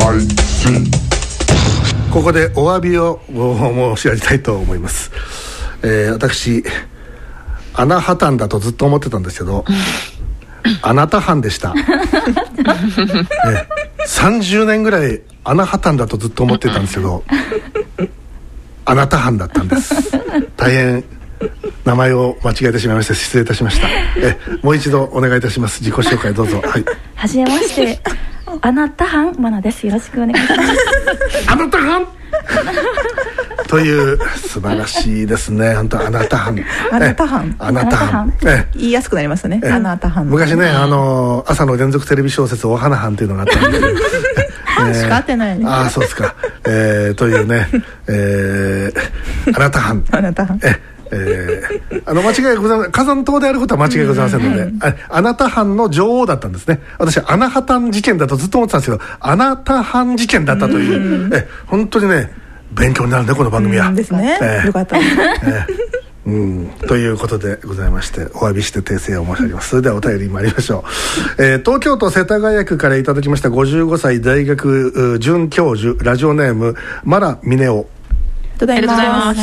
ここでお詫びを申し上げたいと思います。私アナハタンだとずっと思ってたんですけどあなた班でした30年ぐらいアナハタンだとずっと思ってたんですけどあなた班だったんです。大変名前を間違えてしまいまして失礼いたしました。もう一度お願いいたします。自己紹介どうぞ。はい、 はじめましてあなた班マナです。よろしくお願いしますあなた班という素晴らしいですね。本当あなた班あなた班あなた班言いやすくなりましたね。あなた班昔ね朝の連続テレビ小説お花班というのがあったんですけどしか合ってないね。 ああそうですか。というねあなた班あなた班間違いございません。火山島であることは間違いございませんので、あなた藩の女王だったんですね。私アナハタン事件だとずっと思ってたんですけどあなた藩事件だったという本当にね勉強になるねこの番組は。 ですね。よかった。 ということでございましてお詫びして訂正を申し上げます。それではお便り参りましょう。東京都世田谷区からいただきました55歳大学准教授ラジオネームマラミネオ。 ありがとうございます。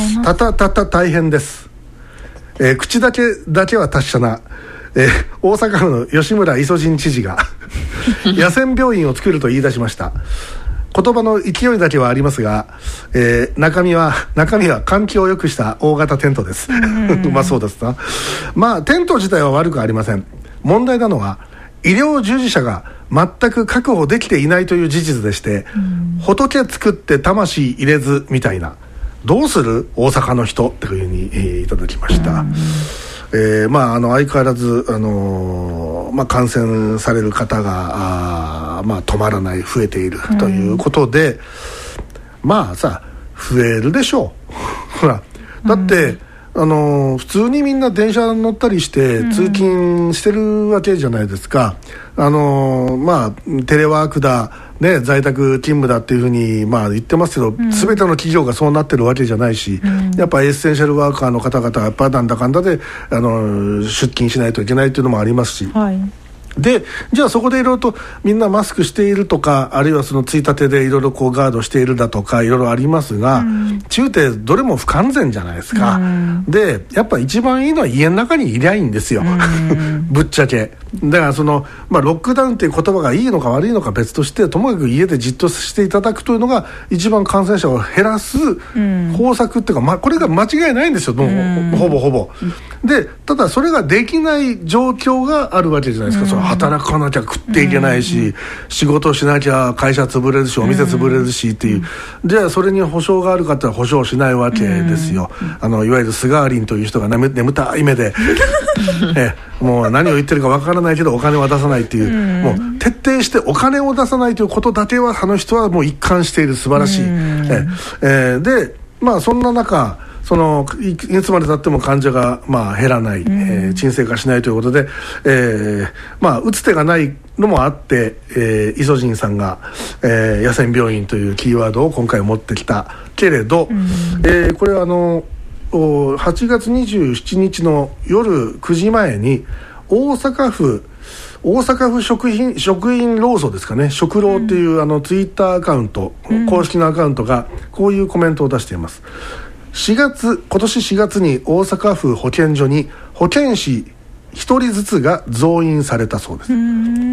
たた大変です。口だけは達者な、大阪府の吉村イソジン知事が野戦病院を作ると言い出しました。言葉の勢いだけはありますが、中身は換気を良くした大型テントですまあそうですな。まあテント自体は悪くありません。問題なのは医療従事者が全く確保できていないという事実でして、仏作って魂入れずみたいなどうする大阪の人っていうふうに、いただきました。相変わらず、感染される方が止まらない増えているということで、増えるでしょうほらだって、普通にみんな電車乗ったりして通勤してるわけじゃないですか。テレワークだね、在宅勤務だっていうふうに言ってますけど、全ての企業がそうなってるわけじゃないし、やっぱエッセンシャルワーカーの方々はやっぱなんだかんだで出勤しないといけないっていうのもありますし、でじゃあそこでいろいろとみんなマスクしているとか、あるいはそのついたてでいろいろこうガードしているだとかいろいろありますが、中低どれも不完全じゃないですか。でやっぱ一番いいのは家の中にいりゃいいんですよぶっちゃけ。だからその、ロックダウンっていう言葉がいいのか悪いのか別として、ともかく家でじっとしていただくというのが一番感染者を減らす方策っていうか、これが間違いないんですよ、ほぼで。ただそれができない状況があるわけじゃないですか。その働かなきゃ食っていけないし、仕事しなきゃ会社潰れるしお店潰れるしっていう、じゃあそれに保証があるかって保証しないわけですよ。いわゆるスガーリンという人が眠たい目でもう何を言ってるかわからないけどお金は出さないっていう、もう徹底してお金を出さないということだけは人はもう一貫している素晴らしい。でそんな中いつまでたっても患者が減らない、沈静化しないということで、打つ手がないのもあって、イソジンさんが、野戦病院というキーワードを今回持ってきたけれど、これは8月27日の夜9時前に大阪府職員労組ですかね、食労っていうツイッターアカウント、公式のアカウントがこういうコメントを出しています。今年4月に大阪府保健所に保健師1人ずつが増員されたそうです。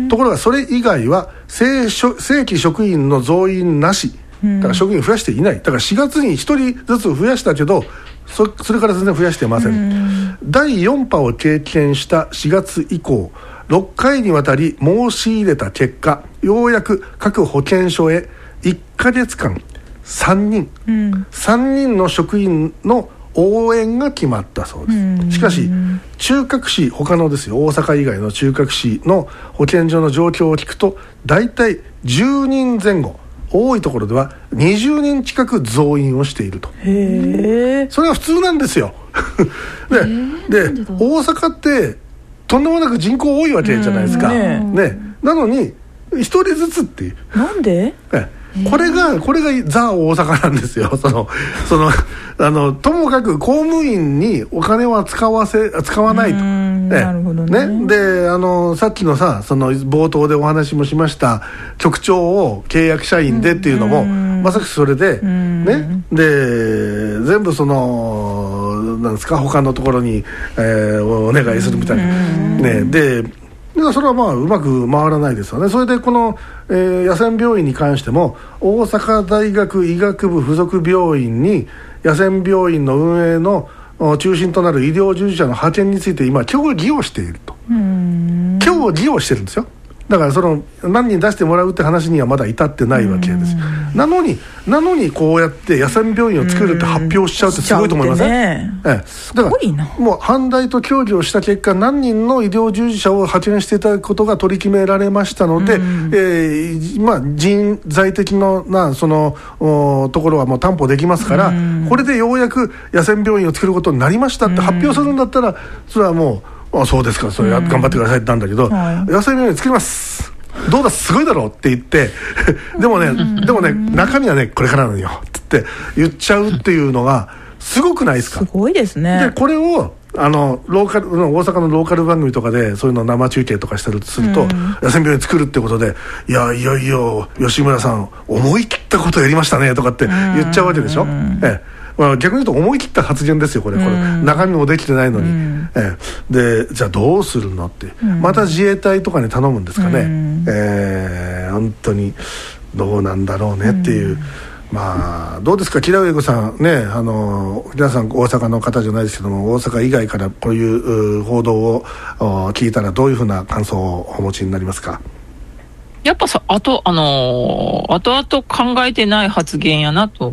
ところがそれ以外は正規職員の増員なしだから職員増やしていない。だから4月に1人ずつ増やしたけどそれから全然増やしていません。第4波を経験した4月以降6回にわたり申し入れた結果、ようやく各保健所へ1ヶ月間3人の職員の応援が決まったそうです。しかし中核市、他のですよ、大阪以外の中核市の保健所の状況を聞くとだいたい10人前後、多いところでは20人近く増員をしていると。それが普通なんですよで大阪ってとんでもなく人口多いわけじゃないですか、なのに1人ずつっていう、 なんで？ これがザ・大阪なんですよ。ともかく公務員にお金は使わないと。 なるほどね。 でさっきのさ、その冒頭でお話もしました局長を契約社員でっていうのも、まさしくそれで、ね、で全部そのなんですか、他のところに、お願いするみたいな、ね、でそれはまあうまく回らないですよね。それでこの、野戦病院に関しても大阪大学医学部附属病院に野戦病院の運営の中心となる医療従事者の派遣について今協議をしていると。協議をしてるんですよ。だからその何人出してもらうって話にはまだ至ってないわけです。なのにこうやって野戦病院を作るって発表しちゃうってすごいと思いません？だからもう阪大と協議をした結果、何人の医療従事者を派遣していただくことが取り決められましたので、まあ、人材的なそのところはもう担保できますから、これでようやく野戦病院を作ることになりましたって発表するんだったら、それはもうそうですか、それ頑張ってくださいってなんだけど、野戦病院作ります、どうだすごいだろうって言ってでもね中身はねこれからなのよって言っちゃうっていうのがすごくないですか？ すごいですね。 でこれをローカル大阪のローカル番組とかでそういうの生中継とかしたりすると、野戦病院作るってことで、いよいよ吉村さん思い切ったことやりましたねとかって言っちゃうわけでしょ。まあ、逆に言うと思い切った発言ですよこれ中身もできてないのに、でじゃあどうするのって、また自衛隊とかに頼むんですかね。本当にどうなんだろうねっていう、まあどうですか、木田上子さんね、皆さん大阪の方じゃないですけども、大阪以外からこういう報道を聞いたらどういうふうな感想をお持ちになりますか？ やっぱさ後々考えてない発言やなと。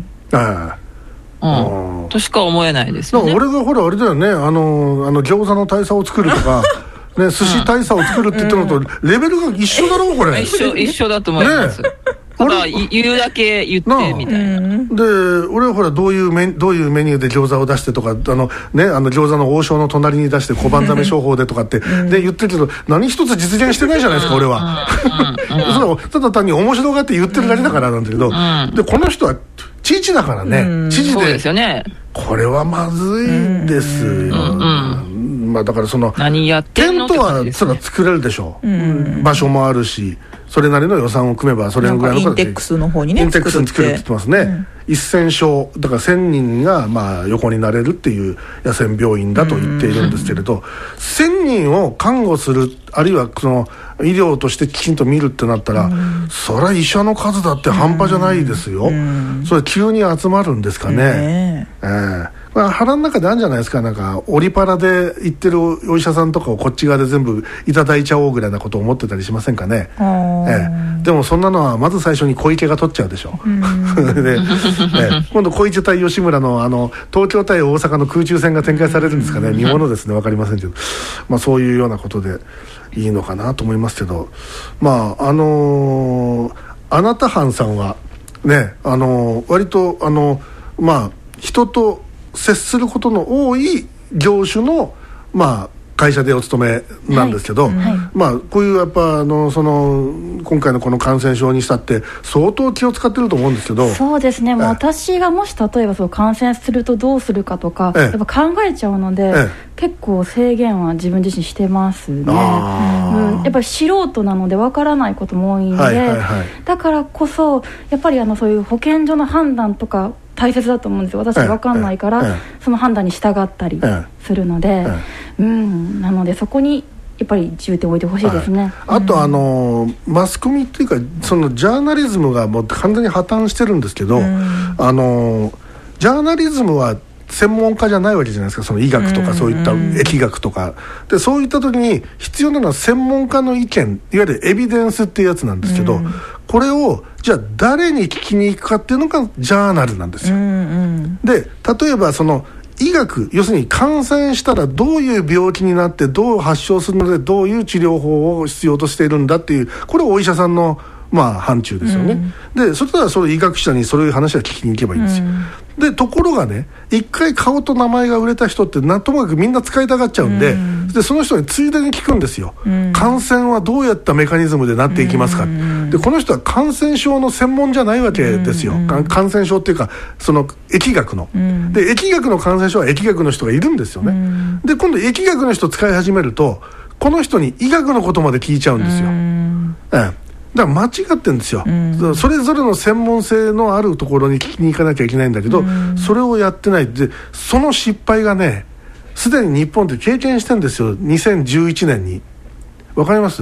としか思えないですよね。 俺がほらあれだよね、餃子の大佐を作るとかね、寿司大佐を作るって言ってるのとレベルが一緒だろうこれ。 一緒だと思います、ただ言うだけ言ってみたいな。 で俺はほらどういうメニューで餃子を出してとか、餃子の王将の隣に出して小判ザメ商法でとかってで言ってるけど、何一つ実現してないじゃないですか俺は。それはただ単に面白がって言ってるだけだからなんだけど、でこの人は知事だからね、知事そうですよね。 これはまずいですよ。まあだからその何やってんのテントはそれは作れるでしょう、場所もあるし、それなりの予算を組めばそれぐらいのことでインテックスの方にね、 インテックスに作るって言ってますね、1000床だから1000人がまあ横になれるっていう野戦病院だと言っているんですけれど、1000人を看護する、あるいはその医療としてきちんと見るってなったら、そりゃ医者の数だって半端じゃないですよ、それ急に集まるんですかね。まあ、腹の中であるんじゃないですか、なんかオリパラで行ってるお医者さんとかをこっち側で全部いただいちゃおうぐらいなことを思ってたりしませんかね。でもそんなのはまず最初に小池が取っちゃうでしょで、今度小池対吉村の東京対大阪の空中戦が展開されるんですかね。見ものですね、分かりませんけど、まあ、そういうようなことでいいのかなと思いますけど、まああなた班さんはね、割とまあ人と接することの多い業種の、まあ、会社でお勤めなんですけど、まあ、こういうやっぱ今回のこの感染症にしたって相当気を使ってると思うんですけど。 そうですね、私がもし例えばそう感染するとどうするかとか、やっぱ考えちゃうので、結構制限は自分自身してますね。やっぱり素人なのでわからないことも多いので、だからこそやっぱりそういう保健所の判断とか大切だと思うんですよ。私分かんないから、その判断に従ったりするので、なのでそこにやっぱり重点を置いてほしいですね。 あとマスコミっていうかそのジャーナリズムがもう完全に破綻してるんですけど、ジャーナリズムは専門家じゃないわけじゃないですか。その医学とかそういった疫学とかで、そういった時に必要なのは専門家の意見、いわゆるエビデンスっていうやつなんですけど、これをじゃあ誰に聞きに行くかっていうのがジャーナルなんですよ。で例えばその医学、要するに感染したらどういう病気になってどう発症するのでどういう治療法を必要としているんだっていう、これはお医者さんのまあ範疇ですよね。でそれならそれ医学者にそういう話は聞きに行けばいいんですよ。でところがね、一回顔と名前が売れた人ってともかくみんな使いたがっちゃうんで、でその人についでに聞くんですよ。感染はどうやったメカニズムでなっていきますか。 でこの人は感染症の専門じゃないわけですよ、感染症っていうかその疫学の、で疫学の感染症は疫学の人がいるんですよね、で今度疫学の人使い始めるとこの人に医学のことまで聞いちゃうんですよ、だから間違ってるんですよ、それぞれの専門性のあるところに聞きに行かなきゃいけないんだけど、それをやってないで、その失敗がねすでに日本って経験してるんですよ。2011年にわかります？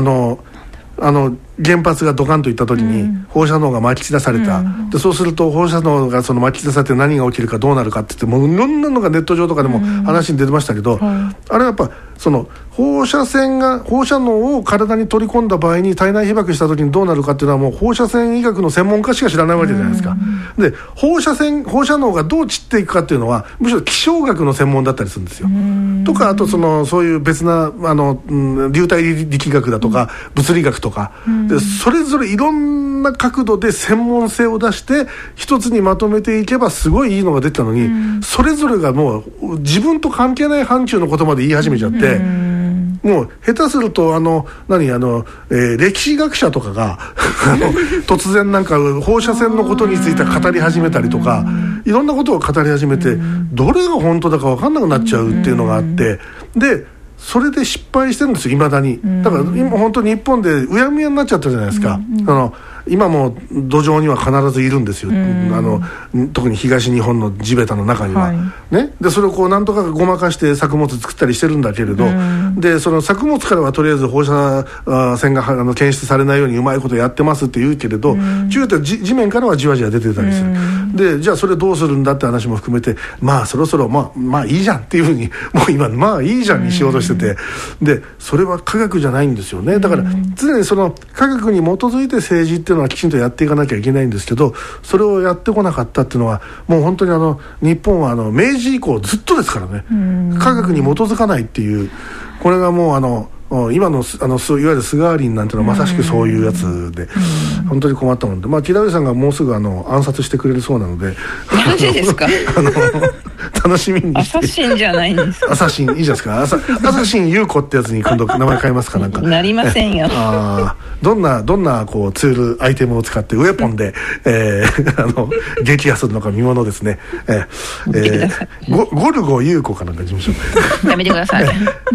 原発がドカンといった時に放射能がまき散らされた、でそうすると放射能がそのまき散らされて何が起きるかどうなるかって言ってもういろんなのがネット上とかでも話に出てましたけど、あれはやっぱその放射能を体に取り込んだ場合に体内被曝した時にどうなるかっていうのはもう放射線医学の専門家しか知らないわけじゃないですか。で放射能がどう散っていくかっていうのはむしろ気象学の専門だったりするんですよ。とかあとそういう別な流体力学だとか物理学とかでそれぞれいろんな角度で専門性を出して一つにまとめていけばすごいいいのが出てたのに、それぞれがもう自分と関係ない範疇のことまで言い始めちゃって、もう下手すると歴史学者とかが突然なんか放射線のことについて語り始めたりとかいろんなことを語り始めてどれが本当だか分かんなくなっちゃうっていうのがあって、でそれで失敗してるんですよ、いまだに。だから今本当に日本でうやむやになっちゃったじゃないですか。今も土壌には必ずいるんですよ、特に東日本の地べたの中には、ね、でそれをこうなんとかごまかして作物作ったりしてるんだけれど、でその作物からはとりあえず放射線が検出されないようにうまいことやってますって言うけれど、中って地面からはじわじわ出てたりする、でじゃあそれどうするんだって話も含めてまあそろそろまあいいじゃんっていうふうにもう今まあいいじゃんにしようとしてて、でそれは科学じゃないんですよね。だから常にその科学に基づいて政治っていうのはきちんとやっていかなきゃいけないんですけど、それをやってこなかったっていうのはもう本当に日本は明治以降ずっとですからね、科学に基づかないっていう、これがもう今のいわゆる菅林なんていうのはまさしくそういうやつで、本当に困ったもんで、木田上さんがもうすぐ暗殺してくれるそうなので、 マジですか？ 楽しみにして。 アサシンじゃないんですか？ アサシンいいじゃないですか。アサシン優子ってやつに今度名前変えますかなんか。 なりませんよ。 どんなこうツールアイテムを使ってウェポンで、撃破するのか見ものですね。ゴルゴ優子かなんかにしましょう。 やめてください。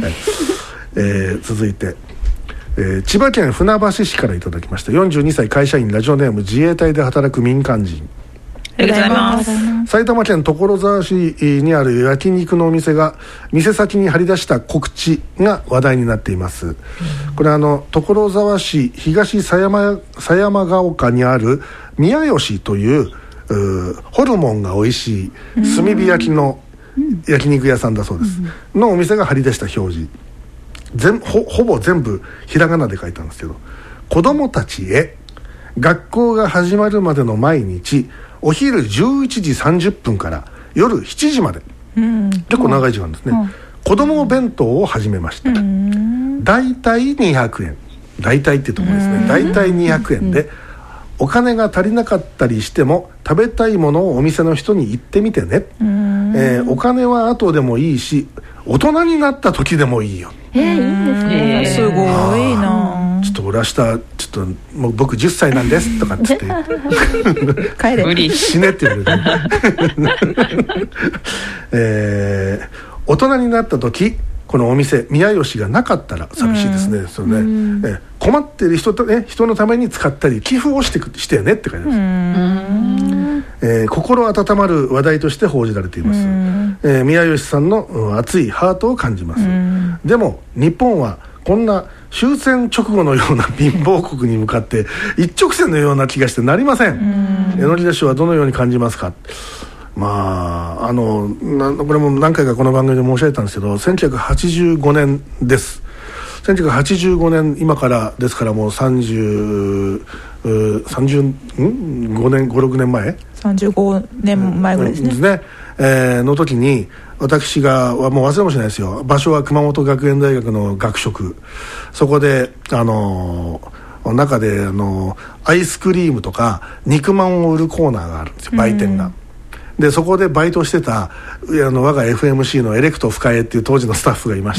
続いて、千葉県船橋市からいただきました。42歳会社員、ラジオネーム自衛隊で働く民間人。 ありがとうございます。 埼玉県所沢市にある焼肉のお店が店先に貼り出した告知が話題になっています。これ所沢市東狭山ヶ丘にある宮吉というホルモンが美味しい炭火焼きの焼肉屋さんだそうです、のお店が貼り出した表示、ほぼ全部ひらがなで書いたんですけど、子供たちへ学校が始まるまでの毎日お昼11時30分から夜7時まで、結構長い時間ですね、子供弁当を始めました。だいたい200円、だいたいってところですね、だいたい200円で、お金が足りなかったりしても食べたいものをお店の人に言ってみてね、お金は後でもいいし大人になった時でもいいよ。 いいですね、 すごいな。 ちょっと俺明日ちょっともう僕10歳なんですとかっつって帰れ無理死ねって言われて、大人になった時このお店宮吉がなかったら寂しいですね。それね、困っている人のために使ったり寄付をしてねって書いてあります。心温まる話題として報じられています。宮吉さんの熱いハートを感じます。でも日本はこんな終戦直後のような貧乏国に向かって一直線のような気がしてなりません。榎田氏はどのように感じますか。まあこれも何回かこの番組で申し上げたんですけど、1985年です。1985年今からですからもう5年56年前 35年前ぐらいですね、 の時に私がもう忘れもしないですよ。場所は熊本学園大学の学食、そこで中でアイスクリームとか肉まんを売るコーナーがあるんですよ、売店が。 でそこでバイトしてた我が FMC のエレクト深江っていう当時のスタッフがいまして、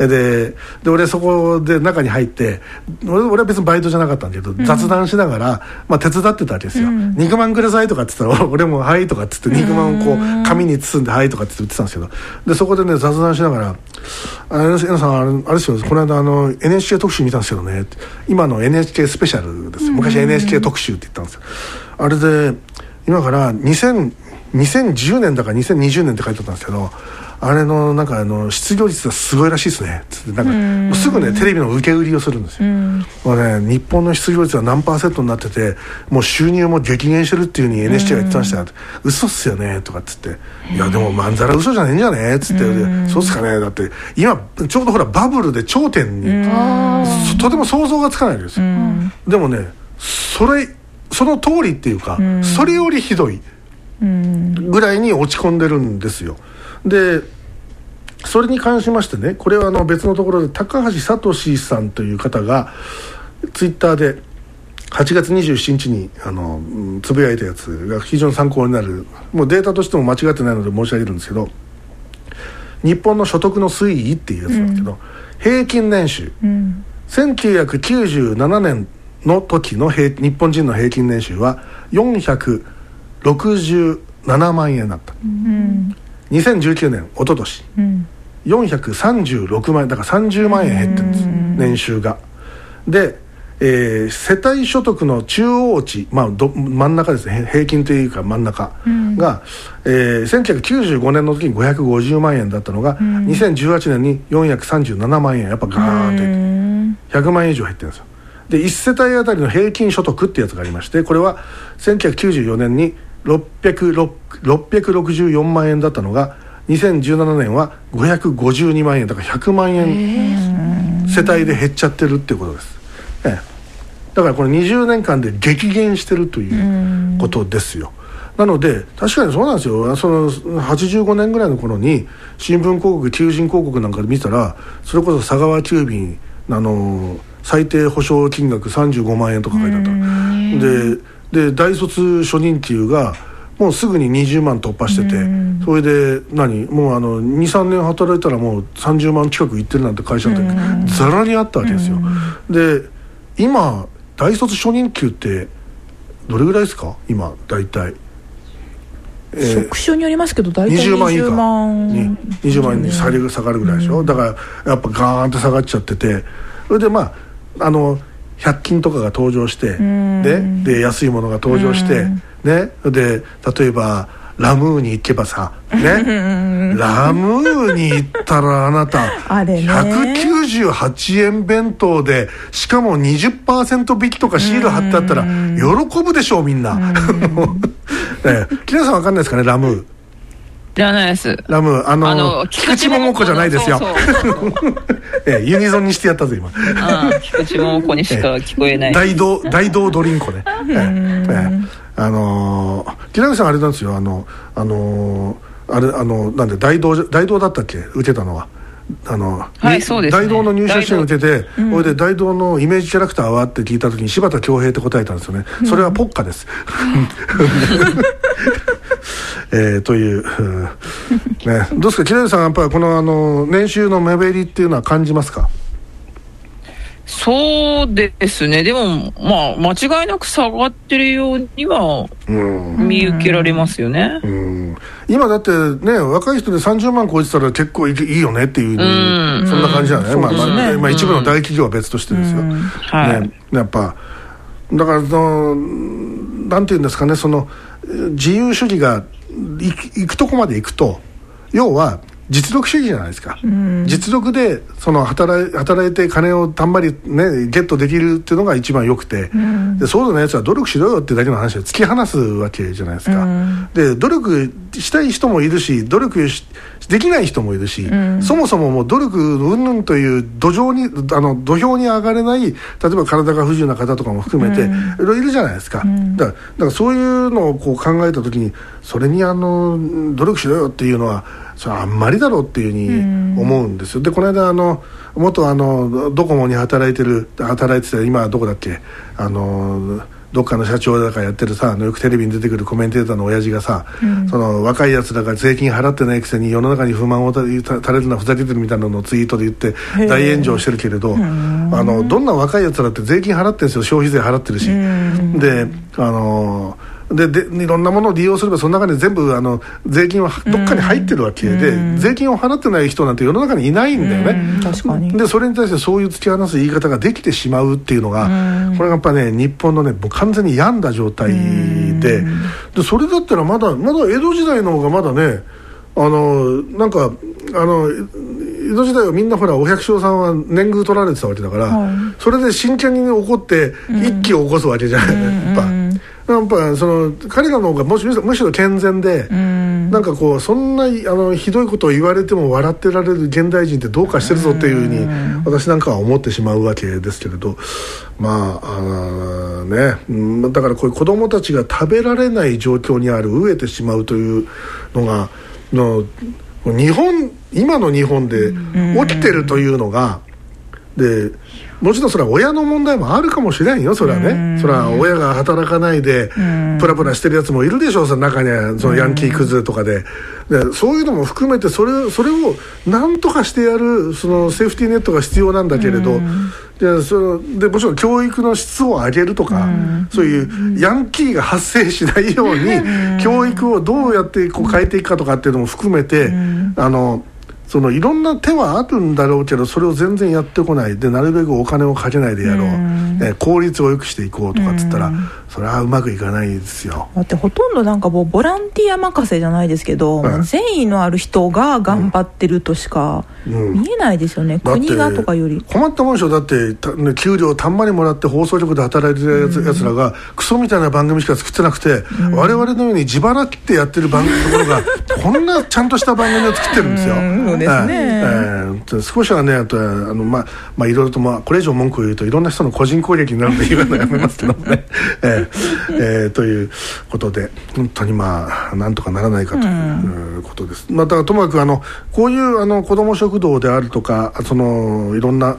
で俺そこで中に入って、俺は別にバイトじゃなかったんだけど、雑談しながら、手伝ってたわけですよ、肉まんくださいとかって言ったら俺もはいとかって言って肉まんをこう紙に包んではいとかって言ってたんですけど、でそこでね雑談しながら皆さんあれですよ、この間NHK 特集見たんですけどね、今の NHK スペシャルですよ、昔 NHK 特集って言ったんですよ。あれで今から2010年だか2020年って書いてあったんですけど、あれのなんか失業率がすごいらしいですねつって、なんかもうすぐねテレビの受け売りをするんですよ。もうね、日本の失業率は何%になってて、もう収入も激減してるっていう風に NHK が言ってましたよ、嘘っすよねとかっつって、いやでもまんざら嘘じゃねえんじゃねえっつって、そうっすかね、だって今ちょうどほらバブルで頂点にとても想像がつかないですよ。でもねその通りっていうか、それよりひどいぐらいに落ち込んでるんですよ。でそれに関しましてね、これは別のところで高橋聡さんという方がツイッターで8月27日につぶやいたやつが非常に参考になる、もうデータとしても間違ってないので申し上げるんですけど、日本の所得の推移っていうやつなんですけど、平均年収、1997年の時の日本人の平均年収は467万円だった、2019年一昨年、436万円だから30万円減ってるんです、年収が。で、世帯所得の中央値、真ん中ですね、平均というか真ん中が、1995年の時に550万円だったのが、2018年に437万円、やっぱガーンって100万円以上減ってるんですよ。で1世帯あたりの平均所得ってやつがありまして、これは1994年に664万円だったのが2017年は552万円だから100万円世帯で減っちゃってるっていうことです、だからこれ20年間で激減してるということですよ。なので確かにそうなんですよ。その85年ぐらいの頃に新聞広告、求人広告なんかで見たら、それこそ佐川急便最低保証金額35万円とか書いてあった。で大卒初任給がもうすぐに20万突破してて、それでもう 2,3 年働いたらもう30万近くいってるなんて会社ってざらにあったわけですよ。で今大卒初任給ってどれぐらいですか今大体、 職種によりますけど大体20万に下がるぐらいでしょ、だからやっぱガーンと下がっちゃってて、それで100均とかが登場して、で安いものが登場して、ね、で例えばラムーに行けばさ、ね、ラムーに行ったらあなたあれね 198円弁当でしかも 20% 引きとかシール貼ってあったら喜ぶでしょうみんな。キラさんわかんないですかね、ラムー。 知らないです。 ラムー菊池桃子じゃないですよ。ユニゾンにしてやったぞ今。 菊池桃子にしか聞こえない。 大道ドリンコね。木南さんあれなんですよ、なんで大道だったっけ受けたのは。 はいそうですね、 大道の入社試験受けて、それで大道のイメージキャラクターはって聞いた時に柴田恭平って答えたんですよね。それはポッカです。という、ね、どうですか木南さん、やっぱりこの年収の目減りっていうのは感じますか？ そうですね。でも間違いなく下がってるようには見受けられますよね。 今だってね、若い人で30万超えてたら結構いいよねっていう、そんな感じじゃない。一部の大企業は別としてですよ、やっぱだからなんていうんですかね、その自由主義が行くとこまで行くと、要は実力主義じゃないですか、実力でその働いて金をたんまり、ね、ゲットできるっていうのが一番よくて、でそうじゃないやつは努力しろよっていうだけの話で突き放すわけじゃないですか、で努力したい人もいるし努力できない人もいるし、そもそももう努力云々という土俵に上がれない、例えば体が不自由な方とかも含めていろいろいるじゃないですか、だからそういうのをこう考えた時に、それに努力しろよっていうのはそれはあんまりだろうっていうふうに思うんですよ。でこの間元ドコモに働いてて、今どこだっけ、 どっかの社長だからやってるさ、よくテレビに出てくるコメンテーターの親父がさ、その若いやつらが税金払ってないくせに世の中に不満を垂れるのはふざけてるみたいなのをツイートで言って大炎上してるけれど、どんな若いやつらって税金払ってるんですよ。消費税払ってるし、でいろんなものを利用すればその中に全部税金はどっかに入ってるわけで、税金を払ってない人なんて世の中にいないんだよね。 確かに。 でそれに対してそういう突き放す言い方ができてしまうっていうのが、これがやっぱね日本のねもう完全に病んだ状態で、それだったらまだ江戸時代の方がまだねなんか江戸時代はみんなほらお百姓さんは年貢取られてたわけだから、それで真剣に怒って一揆を起こすわけじゃない、やっぱその彼らの方がむしろ健全で、なんかこうそんなひどいことを言われても笑ってられる現代人ってどうかしてるぞっていうふうに私なんかは思ってしまうわけですけれど、まあね、だからこういう子供たちが食べられない状況にある、飢えてしまうというのが今の日本で起きてるというのが、でもちろんそれは親の問題もあるかもしれんよ。それはね、それは親が働かないでプラプラしてるやつもいるでしょう。その中にはそのヤンキークズとかで、そういうのも含めてそれを何とかしてやるそのセーフティーネットが必要なんだけれど、でもちろん教育の質を上げるとか、そういうヤンキーが発生しないように教育をどうやってこう変えていくかとかっていうのも含めて、そのいろんな手はあるんだろうけど、それを全然やってこないで、なるべくお金をかけないでやろう、効率を良くしていこうとかっつったら、それはうまくいかないですよ。 だってほとんどなんかもうボランティア任せじゃないですけど、善意のある人が頑張ってるとしか見えないですよね、国がとかより。 困ったもんでしょ。だって給料たんまりもらって放送局で働いてるやつらがクソみたいな番組しか作ってなくて、我々のように自腹切ってやってるところがこんなちゃんとした番組を作ってるんですよ。 そうですね。 少しはね、あとまあいろいろと、これ以上文句を言うといろんな人の個人攻撃になるんで言うのやめますけどねということで、本当になんとかならないかということです。だからともかくこういう子ども食堂であるとか、いろんな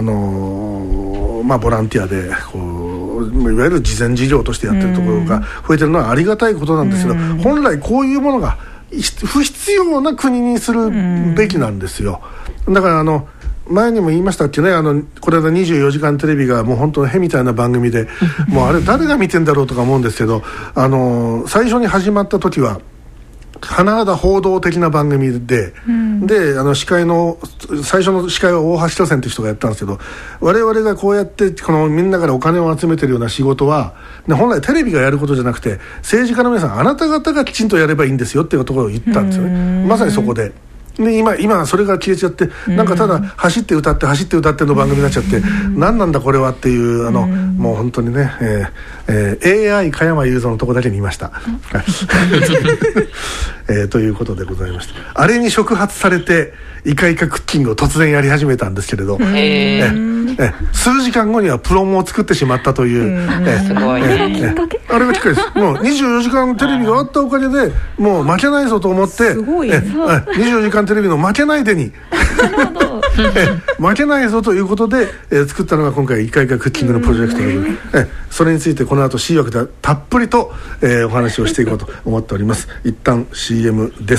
ボランティアでいわゆる慈善事業としてやってるところが増えてるのはありがたいことなんですけど、本来こういうものが不必要な国にするべきなんですよ。だから前にも言いましたっけね、これで24時間テレビがもう本当にへみたいな番組でもうあれ誰が見てんだろうとか思うんですけど、最初に始まった時は甚だ報道的な番組で、司会の最初の司会は大橋巨泉という人がやったんですけど、我々がこうやってみんなからお金を集めてるような仕事は、本来テレビがやることじゃなくて、政治家の皆さんあなた方がきちんとやればいいんですよっていうところを言ったんですよね。まさにそこで今それが消えちゃって、なんかただ走って歌っての番組になっちゃって、何なんだこれはっていうもう本当にね、AI 加山雄三のとこだけにいました、ということでございました。あれに触発されてイカイカクッキングを突然やり始めたんですけれど、数時間後にはプロモを作ってしまったという、 すごいね、 あれがきっかけです。もう24時間テレビがあったおかげでもう負けないぞと思って、24時間テレビの負けないでに負けないぞということで、作ったのが今回イカイカクッキングのプロジェクトで、それについてこの後 C 枠でたっぷりと、お話をしていこうと思っております。一旦 CM です。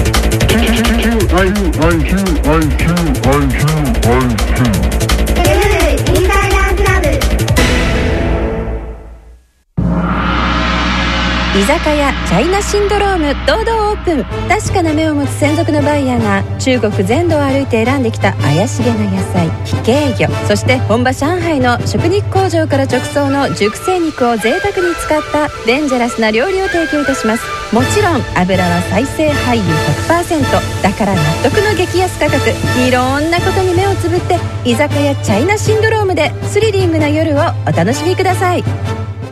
居酒屋チャイナシンドローム堂々オープン。確かな目を持つ専属のバイヤーが中国全土を歩いて選んできた怪しげな野菜、非系魚、そして本場上海の食肉工場から直送の熟成肉を贅沢に使ったデンジャラスな料理を提供いたします。もちろん油は再生廃油 100%。 だから納得の激安価格。いろんなことに目をつぶって居酒屋チャイナシンドロームでスリリングな夜をお楽しみください。